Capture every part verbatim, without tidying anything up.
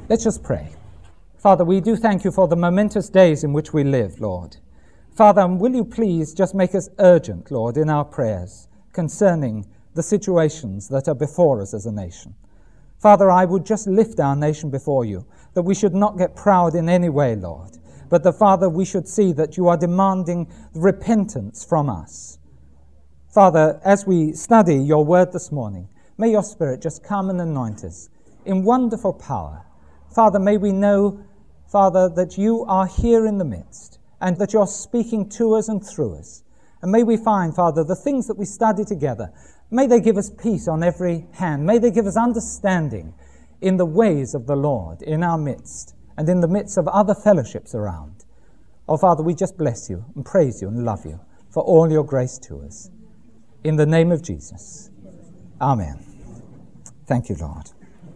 Let's just pray. Father, we do thank you for the momentous days in which we live, Lord. Father, will you please just make us urgent, Lord, in our prayers concerning the situations that are before us as a nation. Father, I would just lift our nation before you, that we should not get proud in any way, Lord, but that, Father, we should see that you are demanding repentance from us. Father, as we study your word this morning, may your Spirit just come and anoint us in wonderful power. Father, may we know, Father, that you are here in the midst and that you're speaking to us and through us. And may we find, Father, the things that we study together, may they give us peace on every hand. May they give us understanding in the ways of the Lord in our midst and in the midst of other fellowships around. Oh, Father, we just bless you and praise you and love you for all your grace to us. In the name of Jesus. Amen. Thank you, Lord.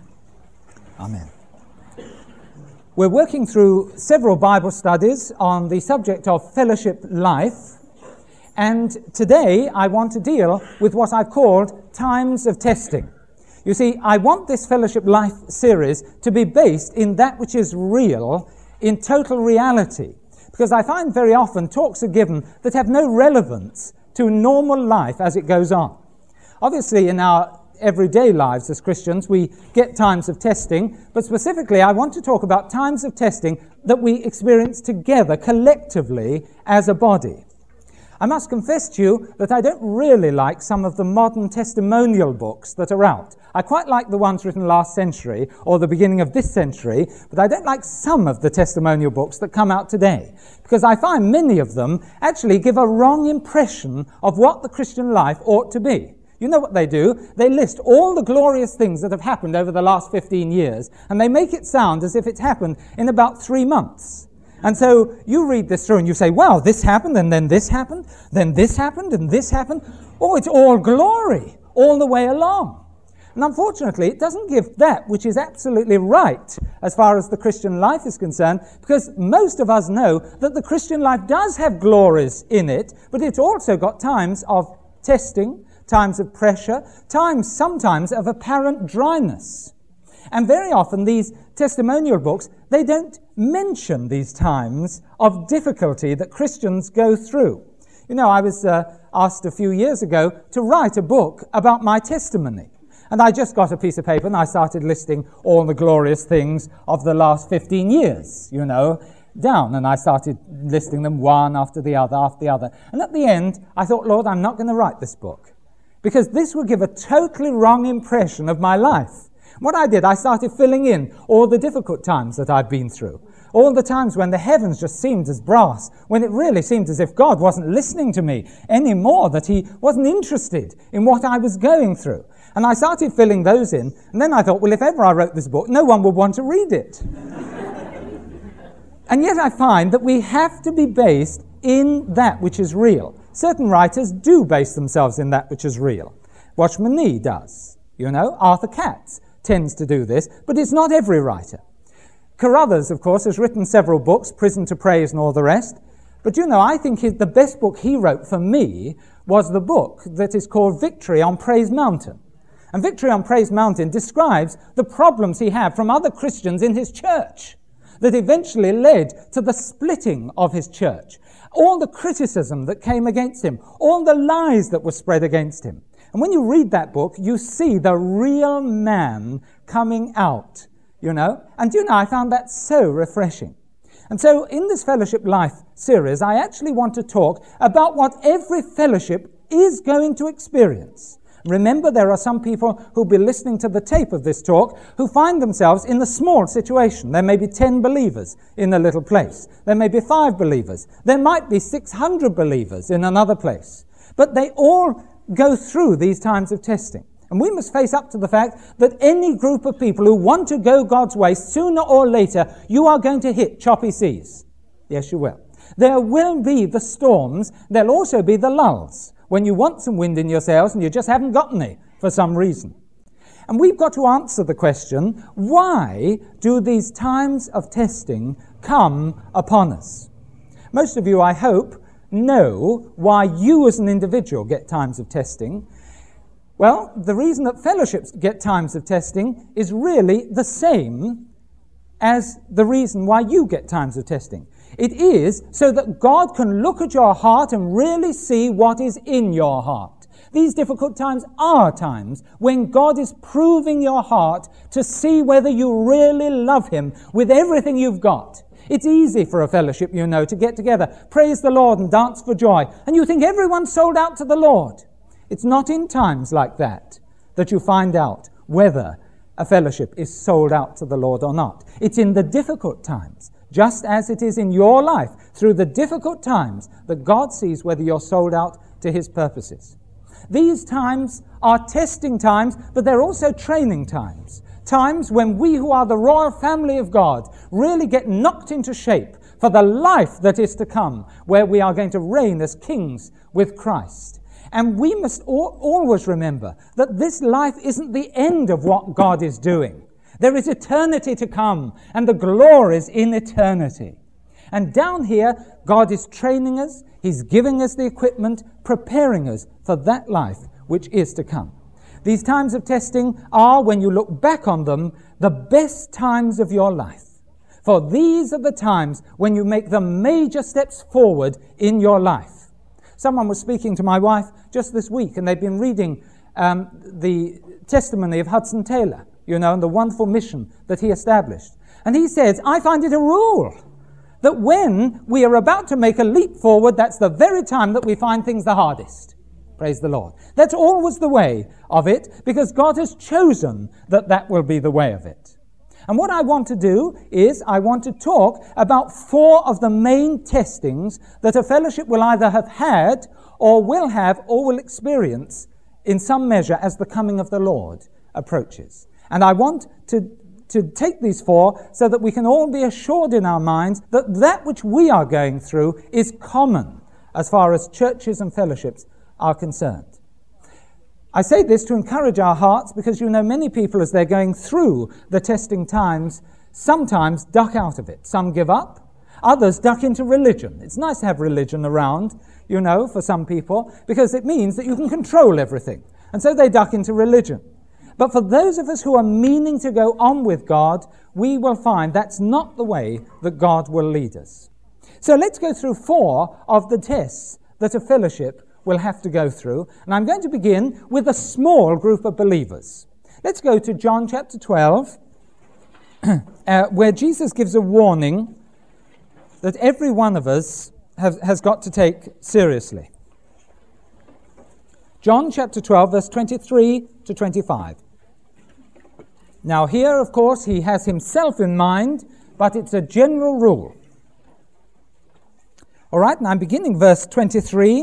Amen. We're working through several Bible studies on the subject of fellowship life. And today I want to deal with what I've called times of testing. You see, I want this Fellowship Life series to be based in that which is real, in total reality. Because I find very often talks are given that have no relevance to normal life as it goes on. Obviously, in our everyday lives as Christians, we get times of testing, but specifically I want to talk about times of testing that we experience together, collectively, as a body. I must confess to you that I don't really like some of the modern testimonial books that are out. I quite like the ones written last century or the beginning of this century, but I don't like some of the testimonial books that come out today, because I find many of them actually give a wrong impression of what the Christian life ought to be. You know what they do? They list all the glorious things that have happened over the last fifteen years, and they make it sound as if it's happened in about three months. And so you read this through and you say, well, this happened, and then this happened, then this happened, and this happened. Oh, it's all glory all the way along. And unfortunately, it doesn't give that which is absolutely right as far as the Christian life is concerned, because most of us know that the Christian life does have glories in it, but it's also got times of testing, times of pressure, times sometimes of apparent dryness. And very often these testimonial books, they don't mention these times of difficulty that Christians go through. You know, I was uh, asked a few years ago to write a book about my testimony. And I just got a piece of paper and I started listing all the glorious things of the last fifteen years, you know, down. And I started listing them one after the other after the other. And at the end, I thought, Lord, I'm not going to write this book, because this would give a totally wrong impression of my life. What I did, I started filling in all the difficult times that I've been through, all the times when the heavens just seemed as brass, when it really seemed as if God wasn't listening to me anymore, that he wasn't interested in what I was going through. And I started filling those in, and then I thought, well, if ever I wrote this book, no one would want to read it. And yet I find that we have to be based in that which is real. Certain writers do base themselves in that which is real. Watchman Nee does. You know, Arthur Katz tends to do this, but it's not every writer. Carruthers, of course, has written several books, Prison to Praise and all the rest. But you know, I think his, the best book he wrote for me was the book that is called Victory on Praise Mountain. And Victory on Praise Mountain describes the problems he had from other Christians in his church that eventually led to the splitting of his church. All the criticism that came against him, all the lies that were spread against him. And when you read that book, you see the real man coming out, you know. And you know, I found that so refreshing. And so in this Fellowship Life series, I actually want to talk about what every fellowship is going to experience. Remember, there are some people who'll be listening to the tape of this talk who find themselves in a small situation. There may be ten believers in a little place. There may be five believers. There might be six hundred believers in another place. But they all go through these times of testing. And we must face up to the fact that any group of people who want to go God's way, sooner or later, you are going to hit choppy seas. Yes, you will. There will be the storms. There'll also be the lulls, when you want some wind in your sails and you just haven't got any for some reason. And we've got to answer the question, why do these times of testing come upon us? Most of you, I hope, know why you as an individual get times of testing. Well, the reason that fellowships get times of testing is really the same as the reason why you get times of testing. It is so that God can look at your heart and really see what is in your heart. These difficult times are times when God is proving your heart to see whether you really love Him with everything you've got. It's easy for a fellowship, you know, to get together, praise the Lord and dance for joy, and you think everyone's sold out to the Lord. It's not in times like that that you find out whether a fellowship is sold out to the Lord or not. It's in the difficult times, just as it is in your life, through the difficult times, that God sees whether you're sold out to His purposes. These times are testing times, but they're also training times. Times when we who are the royal family of God really get knocked into shape for the life that is to come, where we are going to reign as kings with Christ. And we must al- always remember that this life isn't the end of what God is doing. There is eternity to come, and the glories in eternity. And down here, God is training us, He's giving us the equipment, preparing us for that life which is to come. These times of testing are, when you look back on them, the best times of your life. For these are the times when you make the major steps forward in your life. Someone was speaking to my wife just this week, and they've been reading um, the testimony of Hudson Taylor, you know, and the wonderful mission that he established. And he says, I find it a rule that when we are about to make a leap forward, that's the very time that we find things the hardest. Praise the Lord. That's always the way of it, because God has chosen that that will be the way of it. And what I want to do is I want to talk about four of the main testings that a fellowship will either have had or will have or will experience in some measure as the coming of the Lord approaches. And I want to, to take these four so that we can all be assured in our minds that that which we are going through is common as far as churches and fellowships are concerned. I say this to encourage our hearts because, you know, many people as they're going through the testing times sometimes duck out of it. Some give up. Others duck into religion. It's nice to have religion around, you know, for some people, because it means that you can control everything. And so they duck into religion. But for those of us who are meaning to go on with God, we will find that's not the way that God will lead us. So let's go through four of the tests that a fellowship will have to go through. And I'm going to begin with a small group of believers. Let's go to John chapter twelve, uh, where Jesus gives a warning that every one of us have, has got to take seriously. John chapter twelve, verse twenty-three to twenty-five. Now here, of course, he has himself in mind, but it's a general rule. All right, and I'm beginning verse twenty-three.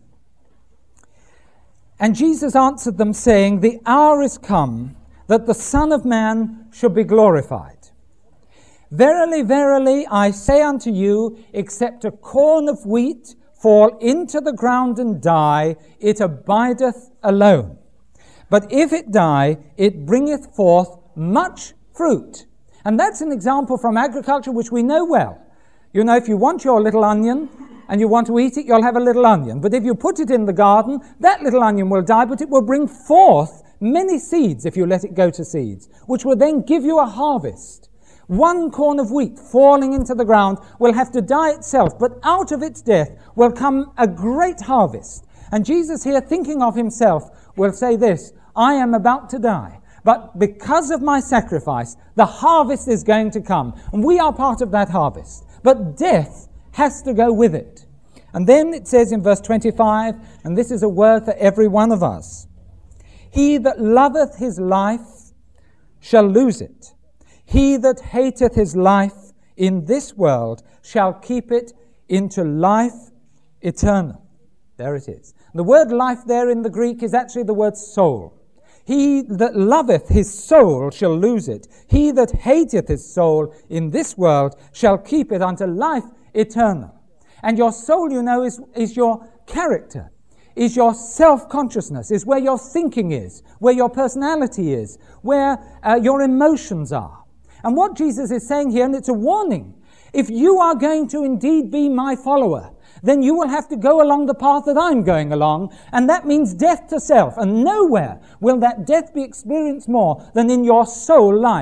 And Jesus answered them, saying, the hour is come that the Son of Man should be glorified. Verily, verily, I say unto you, except a corn of wheat fall into the ground and die, it abideth alone. But if it die, it bringeth forth much fruit. And that's an example from agriculture which we know well. You know, if you want your little onion and you want to eat it, you'll have a little onion. But if you put it in the garden, that little onion will die, but it will bring forth many seeds if you let it go to seeds, which will then give you a harvest. One corn of wheat falling into the ground will have to die itself, but out of its death will come a great harvest. And Jesus here, thinking of himself, will say this, I am about to die, but because of my sacrifice, the harvest is going to come. And we are part of that harvest. But death has to go with it. And then it says in verse twenty-five, and this is a word for every one of us, he that loveth his life shall lose it. He that hateth his life in this world shall keep it into life eternal. There it is. The word life there in the Greek is actually the word soul. He that loveth his soul shall lose it. He that hateth his soul in this world shall keep it unto life eternal. And your soul, you know, is, is your character, is your self-consciousness, is where your thinking is, where your personality is, where uh, your emotions are. And what Jesus is saying here, and it's a warning, if you are going to indeed be my follower, then you will have to go along the path that I'm going along, and that means death to self. And nowhere will that death be experienced more than in your soul life.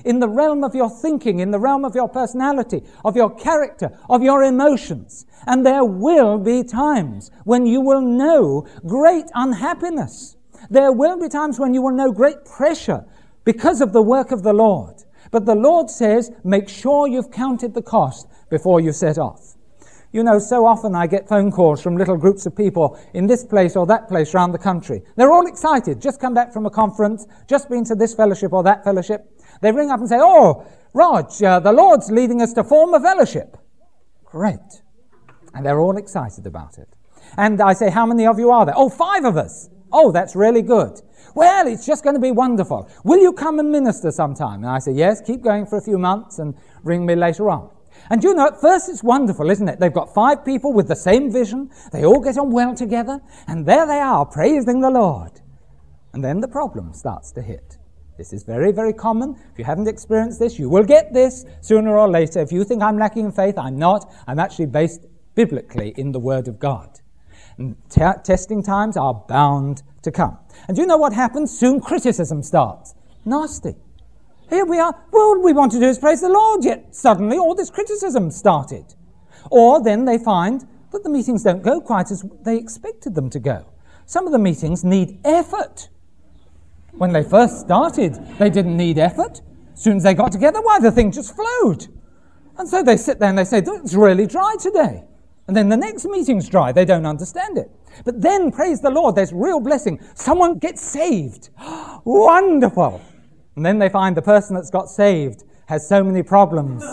in the realm of your thinking, in the realm of your personality, of your character, of your emotions. And there will be times when you will know great unhappiness. There will be times when you will know great pressure because of the work of the Lord. But the Lord says, make sure you've counted the cost before you set off. You know, so often I get phone calls from little groups of people in this place or that place around the country. They're all excited, just come back from a conference, just been to this fellowship or that fellowship. They ring up and say, oh, Rog, uh, the Lord's leading us to form a fellowship. Great. And they're all excited about it. And I say, how many of you are there? Oh, five of us. Oh, that's really good. Well, it's just going to be wonderful. Will you come and minister sometime? And I say, yes, keep going for a few months and ring me later on. And you know, at first it's wonderful, isn't it? They've got five people with the same vision. They all get on well together. And there they are, praising the Lord. And then the problem starts to hit. This is very, very common. If you haven't experienced this, you will get this sooner or later. If you think I'm lacking in faith, I'm not. I'm actually based biblically in the Word of God. And t- testing times are bound to come. And do you know what happens? Soon criticism starts. Nasty. Here we are. Well, all we want to do is praise the Lord, yet suddenly all this criticism started. Or then they find that the meetings don't go quite as they expected them to go. Some of the meetings need effort. When they first started, they didn't need effort. As soon as they got together, why, the thing just flowed. And so they sit there and they say, it's really dry today. And then the next meeting's dry. They don't understand it. But then, praise the Lord, there's real blessing. Someone gets saved. Wonderful. And then they find the person that's got saved has so many problems.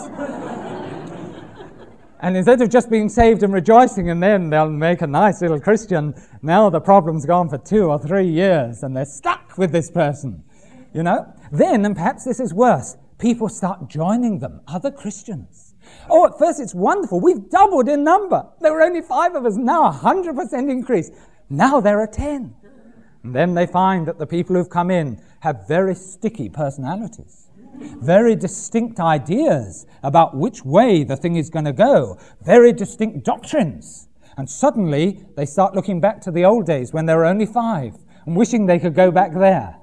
And instead of just being saved and rejoicing, and then they'll make a nice little Christian, now the problem's gone for two or three years, and they're stuck with this person. You know? Then, and perhaps this is worse, people start joining them, other Christians. Oh, at first it's wonderful. We've doubled in number. There were only five of us. Now a one hundred percent increase. Now there are ten. And then they find that the people who've come in have very sticky personalities, very distinct ideas about which way the thing is going to go, very distinct doctrines. And suddenly they start looking back to the old days when there were only five and wishing they could go back there.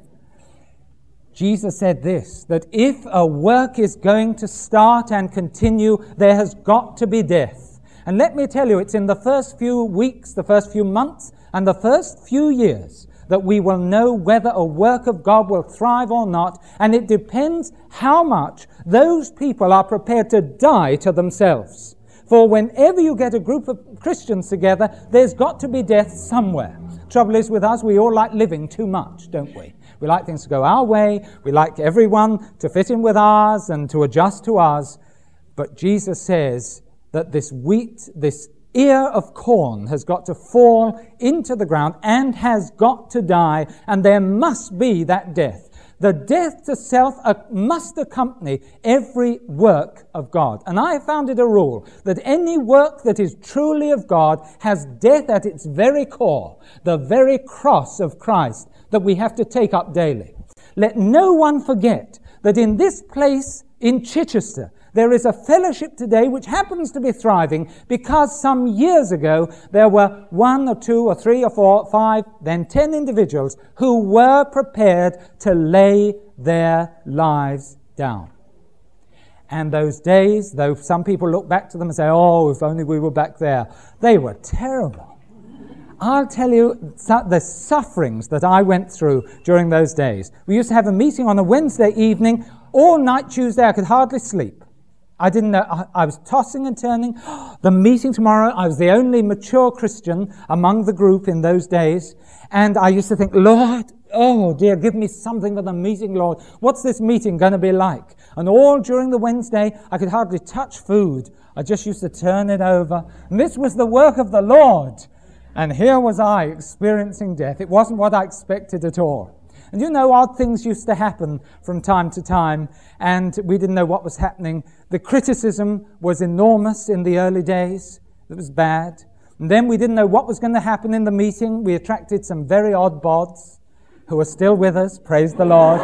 Jesus said this, that if a work is going to start and continue, there has got to be death. And let me tell you, it's in the first few weeks, the first few months, and the first few years that we will know whether a work of God will thrive or not, and it depends how much those people are prepared to die to themselves. For whenever you get a group of Christians together, there's got to be death somewhere. Trouble is with us, we all like living too much, don't we? We like things to go our way. We like everyone to fit in with ours and to adjust to us. But Jesus says that this wheat, this ear of corn has got to fall into the ground and has got to die, and there must be that death. The death to self must accompany every work of God. And I have found it a rule that any work that is truly of God has death at its very core, the very cross of Christ that we have to take up daily. Let no one forget that in this place in Chichester, there is a fellowship today which happens to be thriving because some years ago there were one or two or three or four, five, then ten individuals who were prepared to lay their lives down. And those days, though some people look back to them and say, oh, if only we were back there, they were terrible. I'll tell you the sufferings that I went through during those days. We used to have a meeting on a Wednesday evening. All night Tuesday, I could hardly sleep. I didn't know. I, I was tossing and turning. The meeting tomorrow, I was the only mature Christian among the group in those days. And I used to think, Lord, oh dear, give me something for the meeting, Lord. What's this meeting going to be like? And all during the Wednesday, I could hardly touch food. I just used to turn it over. And this was the work of the Lord. And here was I experiencing death. It wasn't what I expected at all. And you know, odd things used to happen from time to time, and we didn't know what was happening. The criticism was enormous in the early days. It was bad. And then we didn't know what was going to happen in the meeting. We attracted some very odd bods who are still with us, praise the Lord.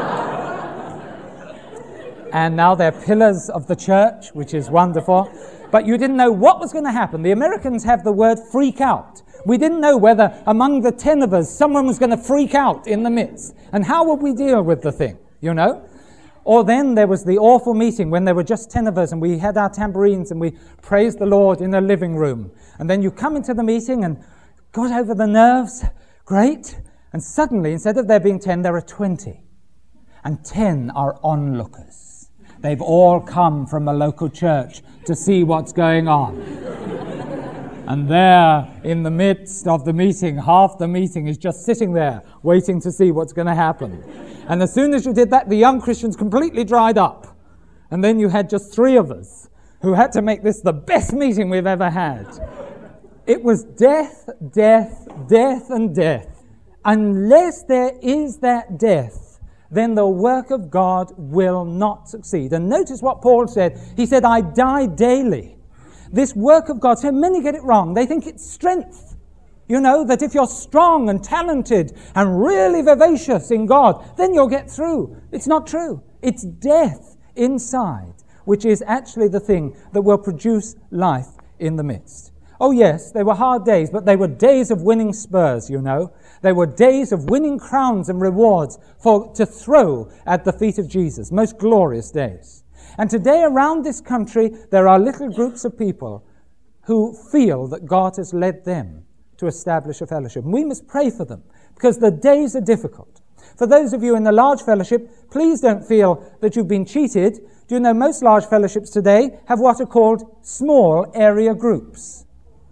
And now they're pillars of the church, which is wonderful. But you didn't know what was going to happen. The Americans have the word freak out. We didn't know whether among the ten of us someone was going to freak out in the midst. And how would we deal with the thing, you know? Or then there was the awful meeting when there were just ten of us and we had our tambourines and we praised the Lord in a living room. And then you come into the meeting and got over the nerves, great. And suddenly, instead of there being ten, there are twenty. And ten are onlookers. They've all come from a local church to see what's going on. And there, in the midst of the meeting, half the meeting is just sitting there, waiting to see what's going to happen. And as soon as you did that, the young Christians completely dried up. And then you had just three of us who had to make this the best meeting we've ever had. It was death, death, death, and death. Unless there is that death, then the work of God will not succeed. And notice what Paul said. He said, I die daily. This work of God, so many get it wrong. They think it's strength. You know, that if you're strong and talented and really vivacious in God, then you'll get through. It's not true. It's death inside, which is actually the thing that will produce life in the midst. Oh yes, they were hard days, but they were days of winning spurs, you know. They were days of winning crowns and rewards for to throw at the feet of Jesus. Most glorious days. And today around this country, there are little groups of people who feel that God has led them to establish a fellowship. And we must pray for them because the days are difficult. For those of you in the large fellowship, please don't feel that you've been cheated. Do you know most large fellowships today have what are called small area groups?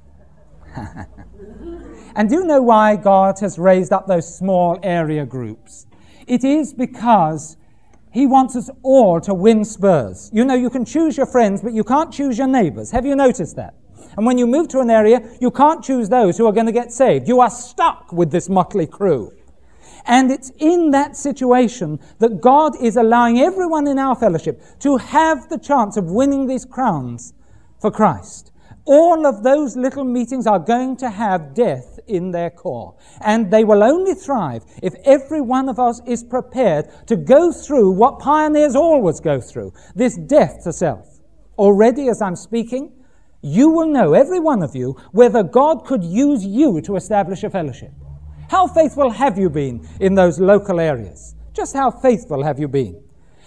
And do you know why God has raised up those small area groups? It is because He wants us all to win spurs. You know, you can choose your friends, but you can't choose your neighbors. Have you noticed that? And when you move to an area, you can't choose those who are going to get saved. You are stuck with this motley crew. And it's in that situation that God is allowing everyone in our fellowship to have the chance of winning these crowns for Christ. All of those little meetings are going to have death in their core. And they will only thrive if every one of us is prepared to go through what pioneers always go through, this death to self. Already, as I'm speaking, you will know, every one of you, whether God could use you to establish a fellowship. How faithful have you been in those local areas? Just how faithful have you been?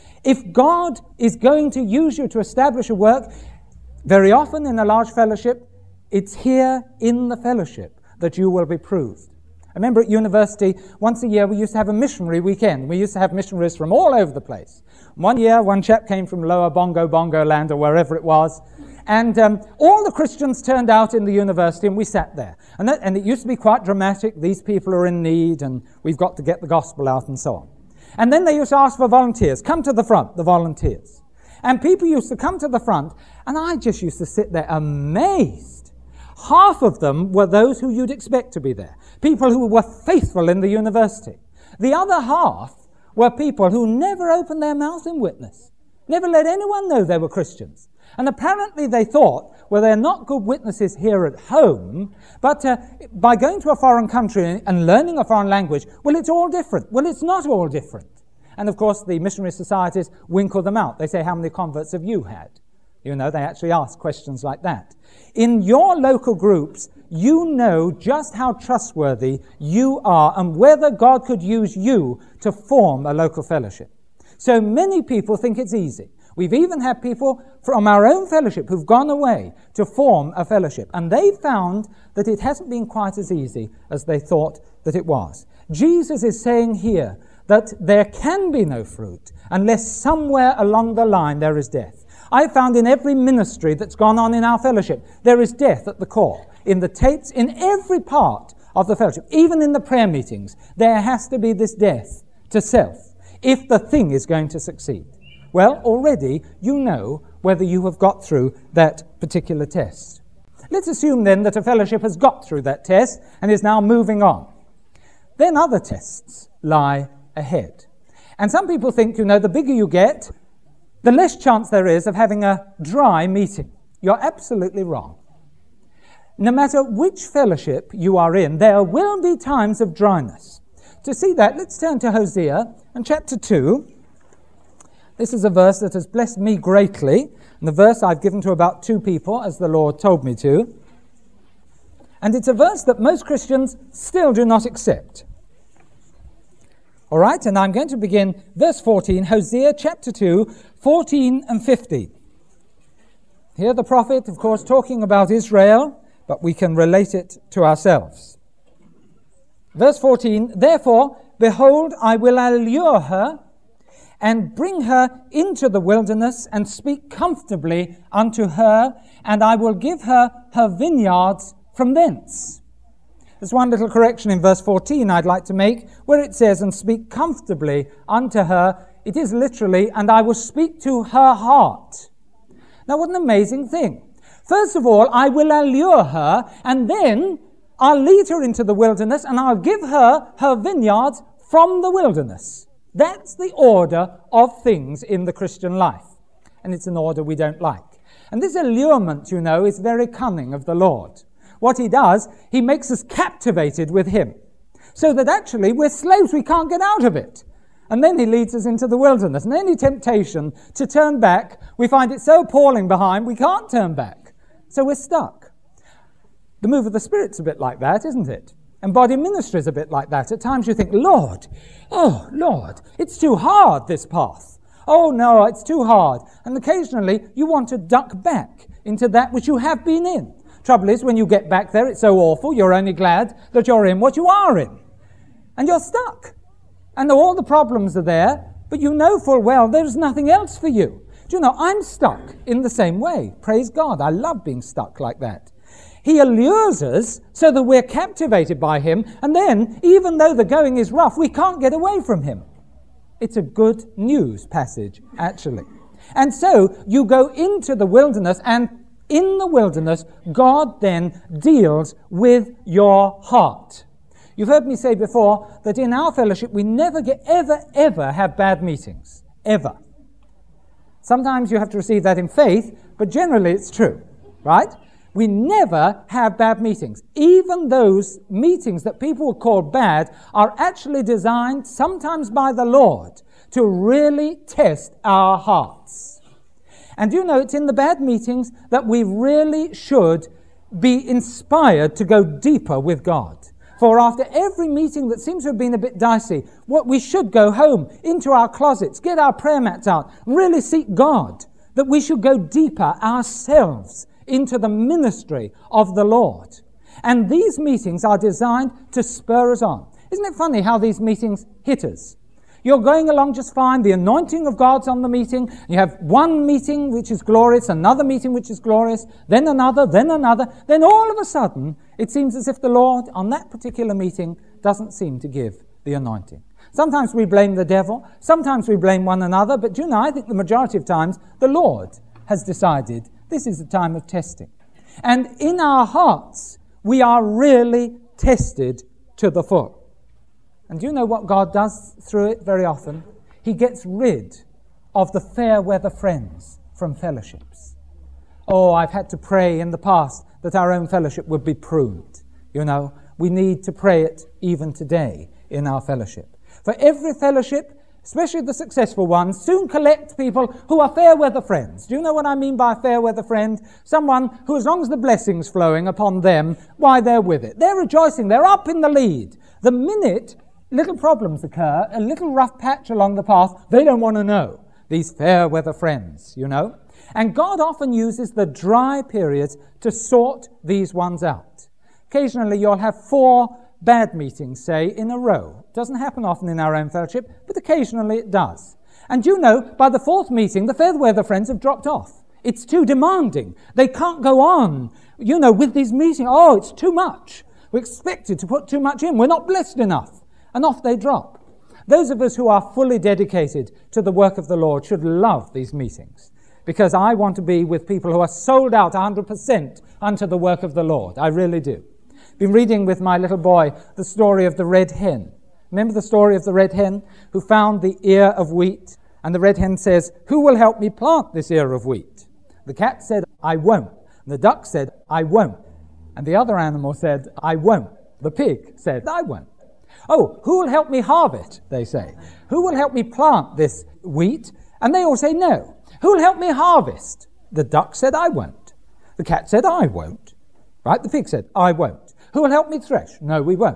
If God is going to use you to establish a work, very often in a large fellowship, it's here in the fellowship that you will be proved. I remember at university, once a year we used to have a missionary weekend. We used to have missionaries from all over the place. One year, one chap came from Lower Bongo Bongo Land or wherever it was, and um, all the Christians turned out in the university and we sat there. And, that, and it used to be quite dramatic. These people are in need and we've got to get the gospel out and so on. And then they used to ask for volunteers. Come to the front, the volunteers. And people used to come to the front, and I just used to sit there amazed. Half of them were those who you'd expect to be there, people who were faithful in the university. The other half were people who never opened their mouth in witness, never let anyone know they were Christians. And apparently they thought, well, they're not good witnesses here at home, but uh, by going to a foreign country and learning a foreign language, well, it's all different. Well, it's not all different. And of course, the missionary societies winkle them out. They say, how many converts have you had? You know, they actually ask questions like that. In your local groups, you know just how trustworthy you are and whether God could use you to form a local fellowship. So many people think it's easy. We've even had people from our own fellowship who've gone away to form a fellowship. And they found that it hasn't been quite as easy as they thought that it was. Jesus is saying here that there can be no fruit unless somewhere along the line there is death. I found in every ministry that's gone on in our fellowship, there is death at the core. In the tapes, in every part of the fellowship, even in the prayer meetings, there has to be this death to self if the thing is going to succeed. Well, already you know whether you have got through that particular test. Let's assume then that a fellowship has got through that test and is now moving on. Then other tests lie ahead. And some people think, you know, the bigger you get, the less chance there is of having a dry meeting. You're absolutely wrong. No matter which fellowship you are in, there will be times of dryness. To see that, let's turn to Hosea and chapter two. This is a verse that has blessed me greatly, and the verse I've given to about two people, as the Lord told me to. And it's a verse that most Christians still do not accept. All right, and I'm going to begin verse fourteen, Hosea chapter two, fourteen and fifteen. Here the prophet, of course, talking about Israel, but we can relate it to ourselves. Verse fourteen, therefore, behold, I will allure her and bring her into the wilderness and speak comfortably unto her, and I will give her her vineyards from thence. There's one little correction in verse fourteen I'd like to make, where it says, and speak comfortably unto her. It is literally, and I will speak to her heart. Now, what an amazing thing. First of all, I will allure her, and then I'll lead her into the wilderness, and I'll give her her vineyards from the wilderness. That's the order of things in the Christian life. And it's an order we don't like. And this allurement, you know, is very cunning of the Lord. What he does, he makes us captivated with him, so that actually we're slaves, we can't get out of it. And then he leads us into the wilderness. And any temptation to turn back, we find it so appalling behind, we can't turn back. So we're stuck. The move of the Spirit's a bit like that, isn't it? And body ministry is a bit like that. At times you think, Lord, oh, Lord, it's too hard, this path. Oh, no, it's too hard. And occasionally you want to duck back into that which you have been in. Trouble is, when you get back there, it's so awful, you're only glad that you're in what you are in. And you're stuck. And all the problems are there, but you know full well there's nothing else for you. Do you know, I'm stuck in the same way. Praise God, I love being stuck like that. He allures us so that we're captivated by him, and then, even though the going is rough, we can't get away from him. It's a good news passage, actually. And so, you go into the wilderness, and in the wilderness, God then deals with your heart. You've heard me say before that in our fellowship we never get, ever, ever have bad meetings. Ever. Sometimes you have to receive that in faith, but generally it's true, right? We never have bad meetings. Even those meetings that people would call bad are actually designed, sometimes by the Lord, to really test our hearts. And you know, it's in the bad meetings that we really should be inspired to go deeper with God. For after every meeting that seems to have been a bit dicey, what we should go home, into our closets, get our prayer mats out, really seek God, that we should go deeper ourselves into the ministry of the Lord. And these meetings are designed to spur us on. Isn't it funny how these meetings hit us? You're going along just fine. The anointing of God's on the meeting. You have one meeting which is glorious, another meeting which is glorious, then another, then another. Then all of a sudden, it seems as if the Lord on that particular meeting doesn't seem to give the anointing. Sometimes we blame the devil. Sometimes we blame one another. But you know, I think the majority of times the Lord has decided this is a time of testing. And in our hearts, we are really tested to the full. And do you know what God does through it very often? He gets rid of the fair weather friends from fellowships. Oh, I've had to pray in the past that our own fellowship would be pruned. You know, we need to pray it even today in our fellowship. For every fellowship, especially the successful ones, soon collect people who are fair weather friends. Do you know what I mean by a fair weather friend? Someone who, as long as the blessing's flowing upon them, why, they're with it. They're rejoicing. They're up in the lead. The minute little problems occur, a little rough patch along the path, they don't want to know. These fair weather friends, you know. And God often uses the dry periods to sort these ones out. Occasionally you'll have four bad meetings, say, in a row. It doesn't happen often in our own fellowship, but occasionally it does. And you know, by the fourth meeting, the fair weather friends have dropped off. It's too demanding. They can't go on, you know, with these meetings. Oh, it's too much. We're expected to put too much in. We're not blessed enough. And off they drop. Those of us who are fully dedicated to the work of the Lord should love these meetings, because I want to be with people who are sold out one hundred percent unto the work of the Lord. I really do. Been reading with my little boy the story of the red hen. Remember the story of the red hen who found the ear of wheat? And the red hen says, "Who will help me plant this ear of wheat?" The cat said, "I won't." And the duck said, "I won't." And the other animal said, "I won't." The pig said, "I won't." "Oh, who will help me harvest?" they say. "Who will help me plant this wheat?" And they all say, "No." "Who will help me harvest?" The duck said, "I won't." The cat said, "I won't." Right? The pig said, "I won't." "Who will help me thresh?" "No, we won't."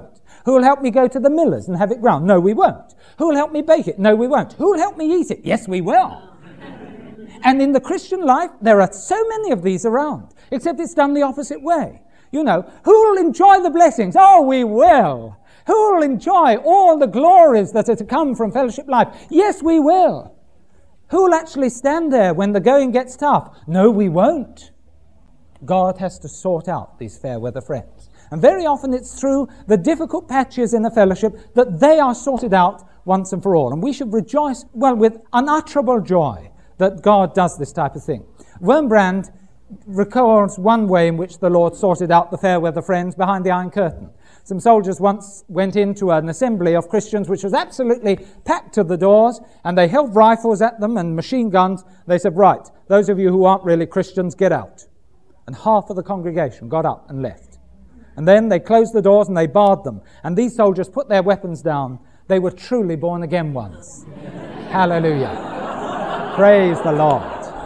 Who will help me go to the miller's and have it ground? No, we won't. Who will help me bake it? No, we won't. Who will help me eat it? Yes, we will. And in the Christian life, there are so many of these around, except it's done the opposite way. You know, who will enjoy the blessings? Oh, we will. Who will enjoy all the glories that are to come from fellowship life? Yes, we will. Who will actually stand there when the going gets tough? No, we won't. God has to sort out these fair weather friends. And very often it's through the difficult patches in the fellowship that they are sorted out once and for all. And we should rejoice, well, with unutterable joy that God does this type of thing. Wurmbrand recalls one way in which the Lord sorted out the fair weather friends behind the Iron Curtain. Some soldiers once went into an assembly of Christians which was absolutely packed to the doors, and they held rifles at them and machine guns. They said, right, those of you who aren't really Christians, get out. And half of the congregation got up and left. And then they closed the doors and they barred them. And these soldiers put their weapons down. They were truly born again ones. Hallelujah. Praise the Lord.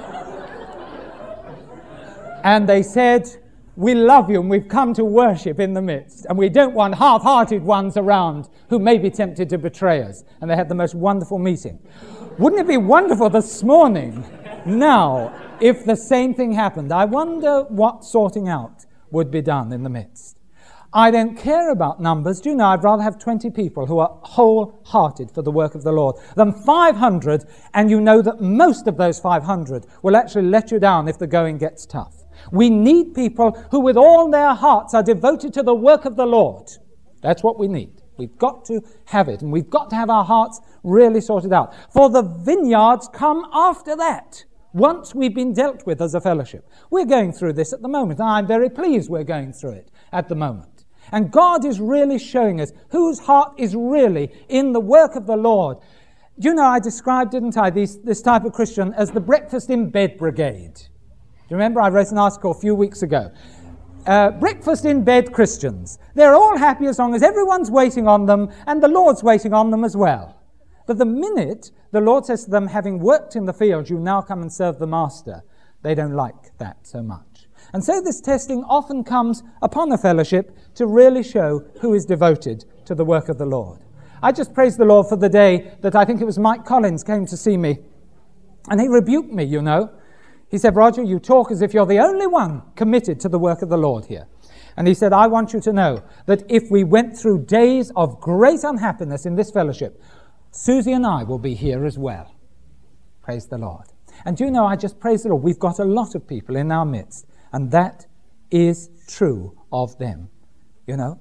And they said, we love you and we've come to worship in the midst. And we don't want half-hearted ones around who may be tempted to betray us. And they had the most wonderful meeting. Wouldn't it be wonderful this morning, now, if the same thing happened? I wonder what sorting out would be done in the midst. I don't care about numbers. Do you know, I'd rather have twenty people who are wholehearted for the work of the Lord than five hundred, and you know that most of those five hundred will actually let you down if the going gets tough. We need people who with all their hearts are devoted to the work of the Lord. That's what we need. We've got to have it, and we've got to have our hearts really sorted out. For the vineyards come after that, once we've been dealt with as a fellowship. We're going through this at the moment, and I'm very pleased we're going through it at the moment. And God is really showing us whose heart is really in the work of the Lord. Do you know, I described, didn't I, these, this type of Christian as the breakfast in bed brigade. Do you remember I wrote an article a few weeks ago? Uh, breakfast in bed Christians. They're all happy as long as everyone's waiting on them and the Lord's waiting on them as well. But the minute the Lord says to them, having worked in the field, you now come and serve the master, they don't like that so much. And so this testing often comes upon a fellowship to really show who is devoted to the work of the Lord. I just praise the Lord for the day that I think it was Mike Collins came to see me. And he rebuked me, you know. He said, Roger, you talk as if you're the only one committed to the work of the Lord here. And he said, I want you to know that if we went through days of great unhappiness in this fellowship, Susie and I will be here as well. Praise the Lord. And do you know, I just praise the Lord. We've got a lot of people in our midst. And that is true of them, you know.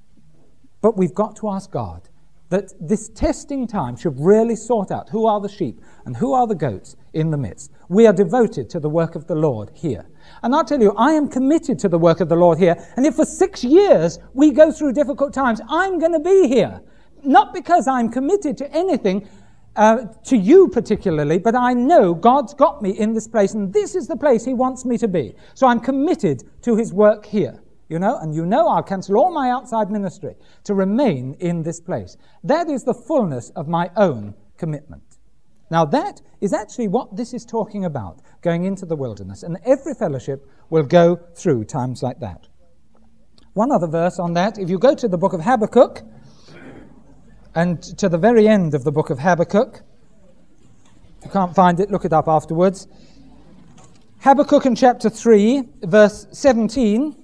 But we've got to ask God that this testing time should really sort out who are the sheep and who are the goats in the midst. We are devoted to the work of the Lord here. And I'll tell you, I am committed to the work of the Lord here. And if for six years we go through difficult times, I'm going to be here. Not because I'm committed to anything, Uh, to you particularly, but I know God's got me in this place, and this is the place He wants me to be. So I'm committed to His work here, you know, and you know I'll cancel all my outside ministry to remain in this place. That is the fullness of my own commitment. Now that is actually what this is talking about, going into the wilderness, and every fellowship will go through times like that. One other verse on that, if you go to the book of Habakkuk, and to the very end of the book of Habakkuk. If you can't find it, look it up afterwards. Habakkuk in chapter three, verse seventeen.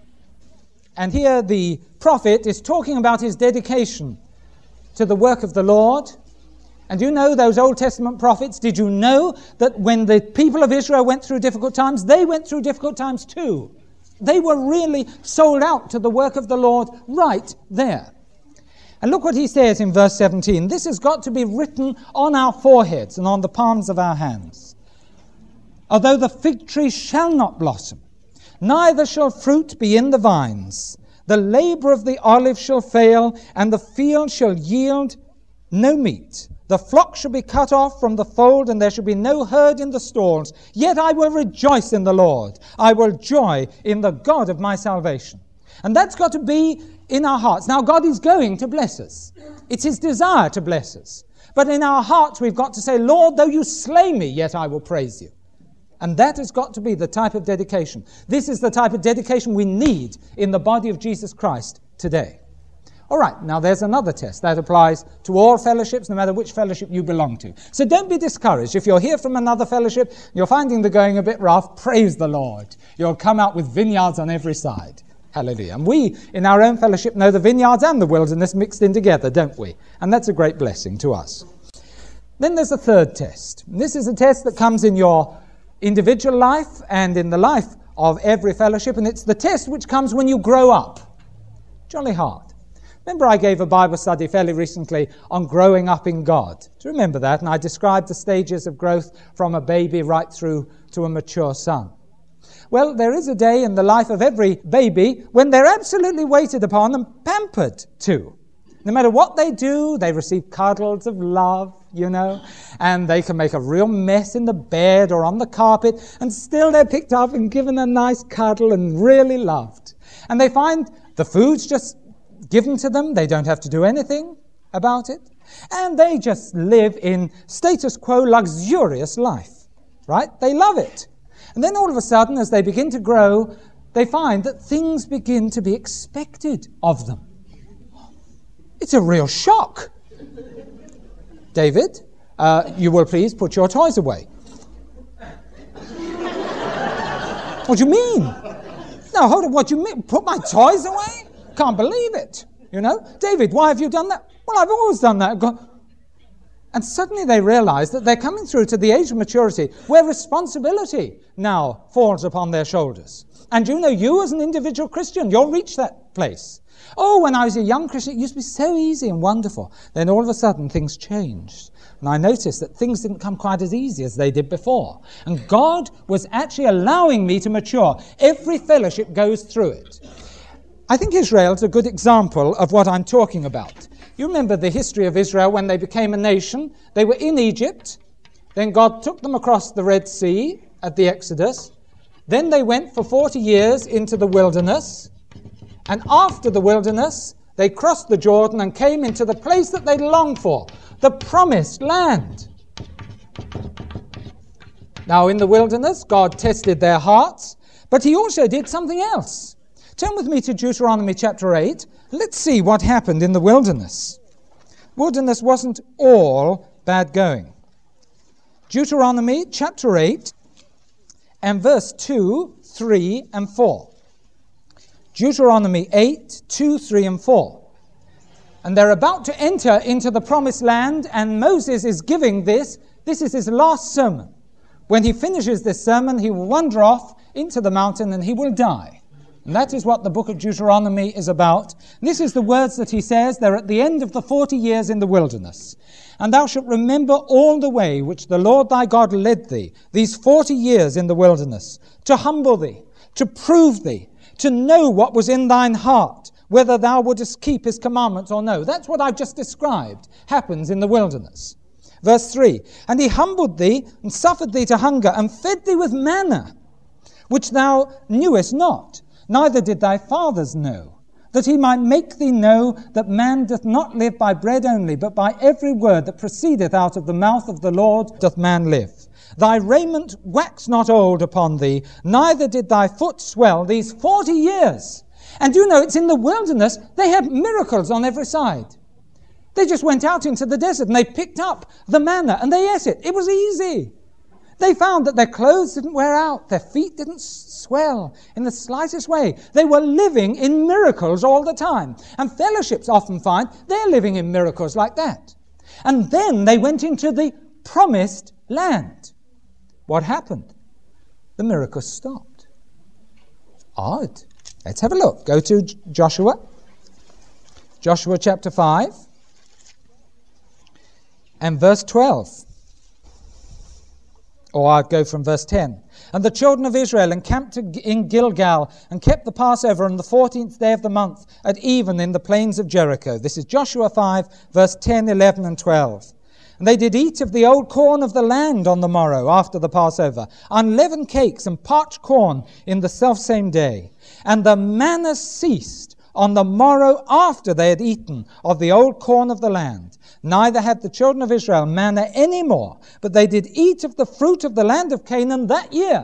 And here the prophet is talking about his dedication to the work of the Lord. And you know those Old Testament prophets, did you know that when the people of Israel went through difficult times, they went through difficult times too? They were really sold out to the work of the Lord right there. And look what he says in verse seventeen. This has got to be written on our foreheads and on the palms of our hands. Although the fig tree shall not blossom, neither shall fruit be in the vines, the labor of the olive shall fail, and the field shall yield no meat. The flock shall be cut off from the fold, and there shall be no herd in the stalls. Yet I will rejoice in the Lord. I will joy in the God of my salvation. And that's got to be in our hearts. Now, God is going to bless us. It's His desire to bless us. But in our hearts, we've got to say, Lord, though you slay me, yet I will praise you. And that has got to be the type of dedication. This is the type of dedication we need in the body of Jesus Christ today. All right, now there's another test. That applies to all fellowships, no matter which fellowship you belong to. So don't be discouraged. If you're here from another fellowship, you're finding the going a bit rough, praise the Lord. You'll come out with vineyards on every side. Hallelujah. And we, in our own fellowship, know the vineyards and the wilderness mixed in together, don't we? And that's a great blessing to us. Then there's a third test. This is a test that comes in your individual life and in the life of every fellowship, and it's the test which comes when you grow up. Jolly hard. Remember, I gave a Bible study fairly recently on growing up in God. Do you remember that? And I described the stages of growth from a baby right through to a mature son. Well, there is a day in the life of every baby when they're absolutely waited upon and pampered too. No matter what they do, they receive cuddles of love, you know, and they can make a real mess in the bed or on the carpet, and still they're picked up and given a nice cuddle and really loved. And they find the food's just given to them. They don't have to do anything about it. And they just live in status quo luxurious life, right? They love it. And then all of a sudden, as they begin to grow, they find that things begin to be expected of them. It's a real shock. David, uh, you will please put your toys away. What do you mean? No, hold on, what do you mean? Put my toys away? Can't believe it. You know, David, why have you done that? Well, I've always done that. And suddenly they realize that they're coming through to the age of maturity where responsibility now falls upon their shoulders. And you know, you as an individual Christian, you'll reach that place. Oh, when I was a young Christian, it used to be so easy and wonderful. Then all of a sudden, things changed. And I noticed that things didn't come quite as easy as they did before. And God was actually allowing me to mature. Every fellowship goes through it. I think Israel's a good example of what I'm talking about. You remember the history of Israel when they became a nation. They were in Egypt. Then God took them across the Red Sea at the Exodus. Then they went for forty years into the wilderness. And after the wilderness, they crossed the Jordan and came into the place that they longed for, the promised land. Now, in the wilderness, God tested their hearts, but he also did something else. Turn with me to Deuteronomy chapter eight. Let's see what happened in the wilderness. Wilderness wasn't all bad going. Deuteronomy chapter eight and verse two, three, and four. Deuteronomy eight, two, three, and four. And they're about to enter into the promised land, and Moses is giving this. This is his last sermon. When he finishes this sermon, he will wander off into the mountain and he will die. And that is what the book of Deuteronomy is about. This is the words that he says. They're at the end of the forty years in the wilderness. And thou shalt remember all the way which the Lord thy God led thee, these forty years in the wilderness, to humble thee, to prove thee, to know what was in thine heart, whether thou wouldest keep his commandments or no. That's what I've just described happens in the wilderness. Verse three, and he humbled thee and suffered thee to hunger and fed thee with manna, which thou knewest not, neither did thy fathers know, that he might make thee know that man doth not live by bread only, but by every word that proceedeth out of the mouth of the Lord doth man live. Thy raiment waxed not old upon thee, neither did thy foot swell these forty years. And you know, it's in the wilderness, they had miracles on every side. They just went out into the desert and they picked up the manna and they ate it. It was easy. They found that their clothes didn't wear out, their feet didn't swell in the slightest way. They were living in miracles all the time. And fellowships often find they're living in miracles like that. And then they went into the promised land. What happened? The miracles stopped. Odd. Let's have a look. Go to Joshua. Joshua chapter five and verse twelve. Or I'd go from verse ten. And the children of Israel encamped in Gilgal and kept the Passover on the fourteenth day of the month at even in the plains of Jericho. This is Joshua five, verse ten, eleven, and twelve. And they did eat of the old corn of the land on the morrow after the Passover, unleavened cakes and parched corn in the selfsame day. And the manna ceased on the morrow after they had eaten of the old corn of the land. Neither had the children of Israel manna any more, but they did eat of the fruit of the land of Canaan that year.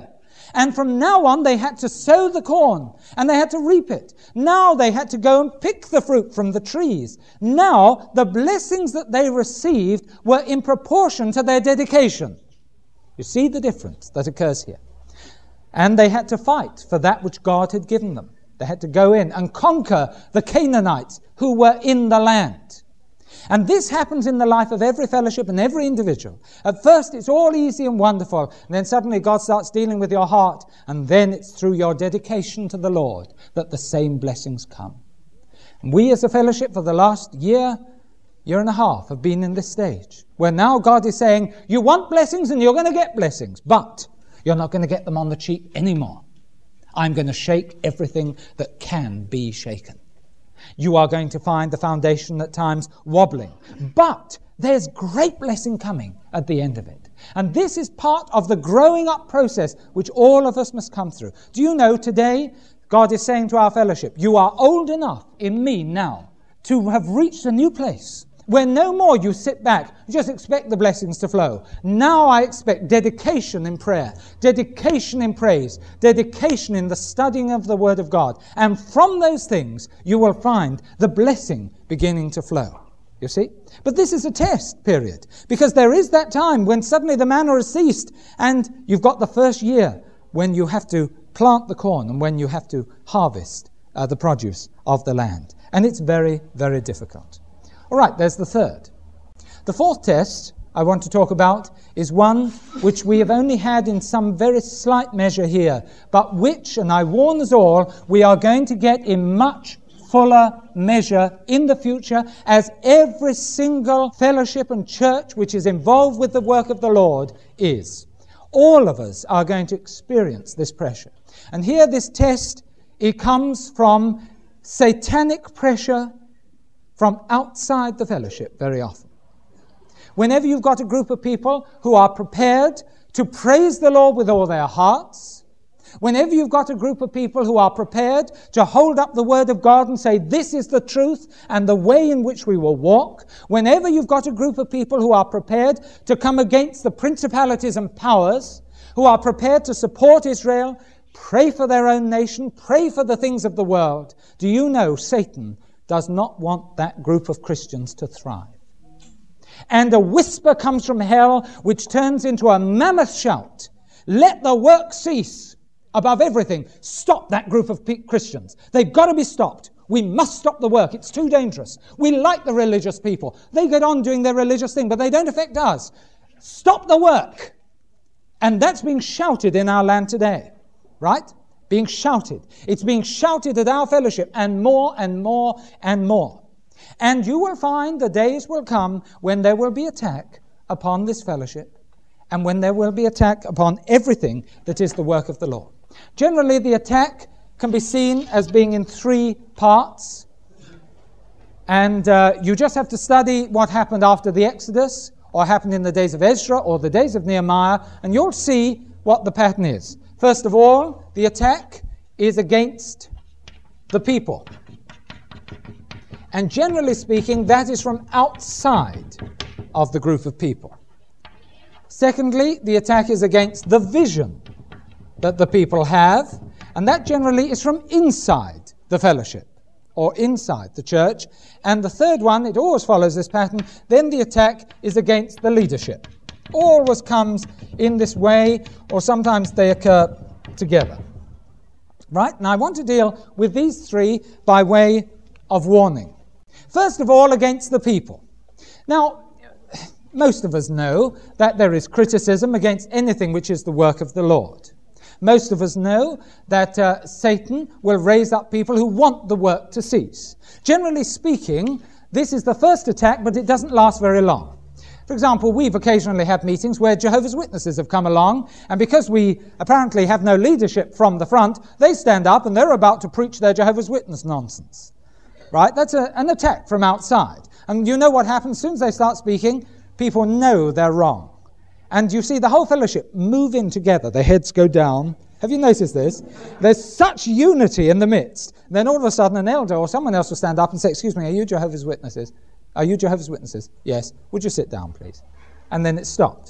And from now on, they had to sow the corn, and they had to reap it. Now they had to go and pick the fruit from the trees. Now, the blessings that they received were in proportion to their dedication. You see the difference that occurs here. And they had to fight for that which God had given them. They had to go in and conquer the Canaanites who were in the land. And this happens in the life of every fellowship and every individual. At first it's all easy and wonderful, and then suddenly God starts dealing with your heart, and then it's through your dedication to the Lord that the same blessings come. And we as a fellowship for the last year, year and a half have been in this stage, where now God is saying, you want blessings and you're going to get blessings, but you're not going to get them on the cheap anymore. I'm going to shake everything that can be shaken. You are going to find the foundation at times wobbling. But there's great blessing coming at the end of it. And this is part of the growing up process which all of us must come through. Do you know today God is saying to our fellowship, you are old enough in me now to have reached a new place where no more you sit back and just expect the blessings to flow. Now I expect dedication in prayer, dedication in praise, dedication in the studying of the Word of God. And from those things, you will find the blessing beginning to flow. You see? But this is a test period, because there is that time when suddenly the manna has ceased, and you've got the first year when you have to plant the corn and when you have to harvest uh, the produce of the land. And it's very, very difficult. All right, there's the third. The fourth test I want to talk about is one which we have only had in some very slight measure here, but which, and I warn us all, we are going to get in much fuller measure in the future, as every single fellowship and church which is involved with the work of the Lord is. All of us are going to experience this pressure. And here this test, it comes from satanic pressure from outside the fellowship very often. Whenever you've got a group of people who are prepared to praise the Lord with all their hearts, whenever you've got a group of people who are prepared to hold up the Word of God and say, this is the truth and the way in which we will walk, whenever you've got a group of people who are prepared to come against the principalities and powers, who are prepared to support Israel, pray for their own nation, pray for the things of the world, do you know Satan does not want that group of Christians to thrive? And a whisper comes from hell which turns into a mammoth shout. Let the work cease. Above everything, stop that group of Christians. They've got to be stopped. We must stop the work. It's too dangerous. We like the religious people. They get on doing their religious thing, but they don't affect us. Stop the work. And that's being shouted in our land today, right? Being shouted. It's being shouted at our fellowship, and more and more and more. And you will find the days will come when there will be attack upon this fellowship, and when there will be attack upon everything that is the work of the Lord. Generally, the attack can be seen as being in three parts. And uh, you just have to study what happened after the Exodus, or happened in the days of Ezra, or the days of Nehemiah, and you'll see what the pattern is. First of all, the attack is against the people. And generally speaking, that is from outside of the group of people. Secondly, the attack is against the vision that the people have, and that generally is from inside the fellowship or inside the church. And the third one, it always follows this pattern, then the attack is against the leadership. Always comes in this way, or sometimes they occur together. Right? And I want to deal with these three by way of warning. First of all, against the people. Now, most of us know that there is criticism against anything which is the work of the Lord. Most of us know that uh, Satan will raise up people who want the work to cease. Generally speaking, this is the first attack, but it doesn't last very long. For example, we've occasionally had meetings where Jehovah's Witnesses have come along, and because we apparently have no leadership from the front, they stand up and they're about to preach their Jehovah's Witness nonsense. Right? That's a, an attack from outside. And you know what happens? As soon as they start speaking, people know they're wrong. And you see the whole fellowship move in together. Their heads go down. Have you noticed this? There's such unity in the midst. And then all of a sudden an elder or someone else will stand up and say, excuse me, are you Jehovah's Witnesses? Are you Jehovah's Witnesses? Yes. Would you sit down, please? And then it stopped.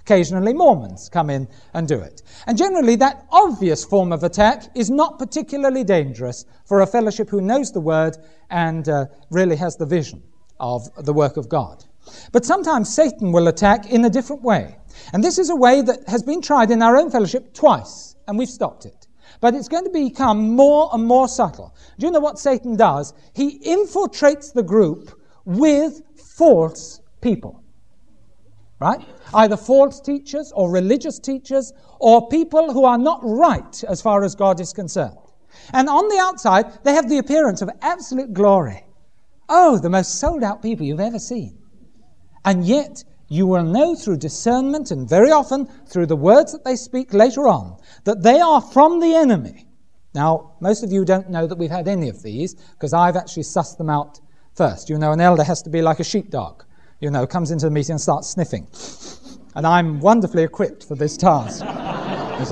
Occasionally Mormons come in and do it. And generally that obvious form of attack is not particularly dangerous for a fellowship who knows the Word and uh, really has the vision of the work of God. But sometimes Satan will attack in a different way. And this is a way that has been tried in our own fellowship twice, and we've stopped it. But it's going to become more and more subtle. Do you know what Satan does? He infiltrates the group with false people. Right? Either false teachers or religious teachers or people who are not right as far as God is concerned. And on the outside, they have the appearance of absolute glory. Oh, the most sold out people you've ever seen. And yet, you will know through discernment and very often through the words that they speak later on that they are from the enemy. Now, most of you don't know that we've had any of these because I've actually sussed them out first. You know, an elder has to be like a sheepdog. You know, comes into the meeting and starts sniffing. And I'm wonderfully equipped for this task, you